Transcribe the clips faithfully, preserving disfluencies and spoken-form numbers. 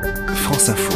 France Info.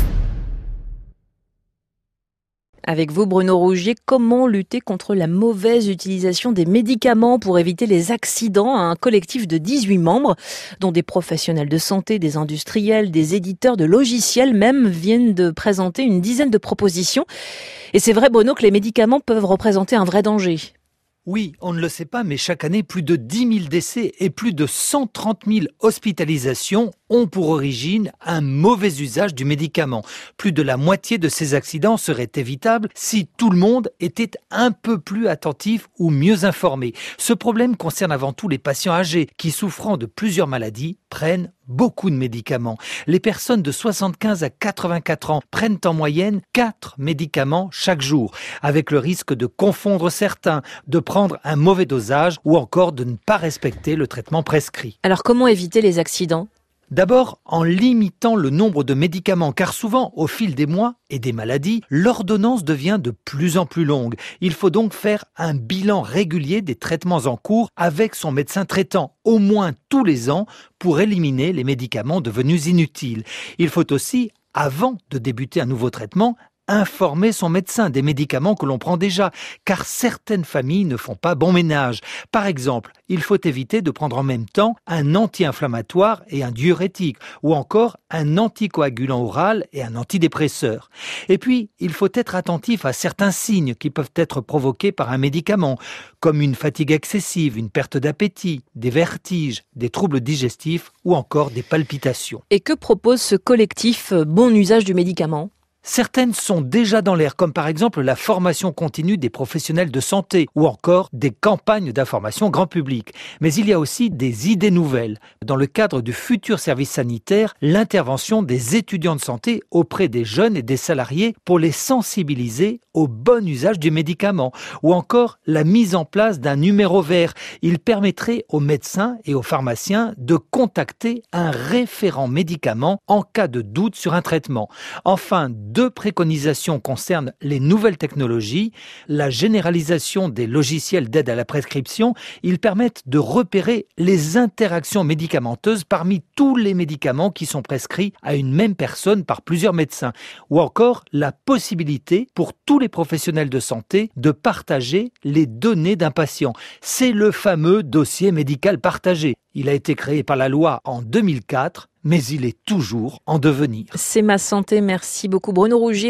Avec vous, Bruno Rougier, comment lutter contre la mauvaise utilisation des médicaments pour éviter les accidents? Un collectif de dix-huit membres, dont des professionnels de santé, des industriels, des éditeurs de logiciels même, viennent de présenter une dizaine de propositions. Et c'est vrai, Bruno, que les médicaments peuvent représenter un vrai danger. Oui, on ne le sait pas, mais chaque année, plus de dix mille décès et plus de cent trente mille hospitalisations ont pour origine un mauvais usage du médicament. Plus de la moitié de ces accidents seraient évitables si tout le monde était un peu plus attentif ou mieux informé. Ce problème concerne avant tout les patients âgés qui, souffrant de plusieurs maladies, prennent beaucoup de médicaments. Les personnes de soixante-quinze à quatre-vingt-quatre ans prennent en moyenne quatre médicaments chaque jour, avec le risque de confondre certains, de prendre un mauvais dosage ou encore de ne pas respecter le traitement prescrit. Alors comment éviter les accidents ? D'abord, en limitant le nombre de médicaments, car souvent, au fil des mois et des maladies, l'ordonnance devient de plus en plus longue. Il faut donc faire un bilan régulier des traitements en cours avec son médecin traitant, au moins tous les ans, pour éliminer les médicaments devenus inutiles. Il faut aussi, avant de débuter un nouveau traitement, informer son médecin des médicaments que l'on prend déjà, car certaines familles ne font pas bon ménage. Par exemple, il faut éviter de prendre en même temps un anti-inflammatoire et un diurétique, ou encore un anticoagulant oral et un antidépresseur. Et puis, il faut être attentif à certains signes qui peuvent être provoqués par un médicament, comme une fatigue excessive, une perte d'appétit, des vertiges, des troubles digestifs ou encore des palpitations. Et que propose ce collectif Bon usage du médicament ? Certaines sont déjà dans l'air, comme par exemple la formation continue des professionnels de santé ou encore des campagnes d'information grand public. Mais il y a aussi des idées nouvelles. Dans le cadre du futur service sanitaire, l'intervention des étudiants de santé auprès des jeunes et des salariés pour les sensibiliser au bon usage du médicament ou encore la mise en place d'un numéro vert. Il permettrait aux médecins et aux pharmaciens de contacter un référent médicament en cas de doute sur un traitement. Enfin, deux préconisations concernent les nouvelles technologies. La généralisation des logiciels d'aide à la prescription, ils permettent de repérer les interactions médicamenteuses parmi tous les médicaments qui sont prescrits à une même personne par plusieurs médecins. Ou encore la possibilité pour tous les professionnels de santé de partager les données d'un patient. C'est le fameux dossier médical partagé. Il a été créé par la loi en deux mille quatre, mais il est toujours en devenir. C'est ma santé. Merci beaucoup Bruno Rougier.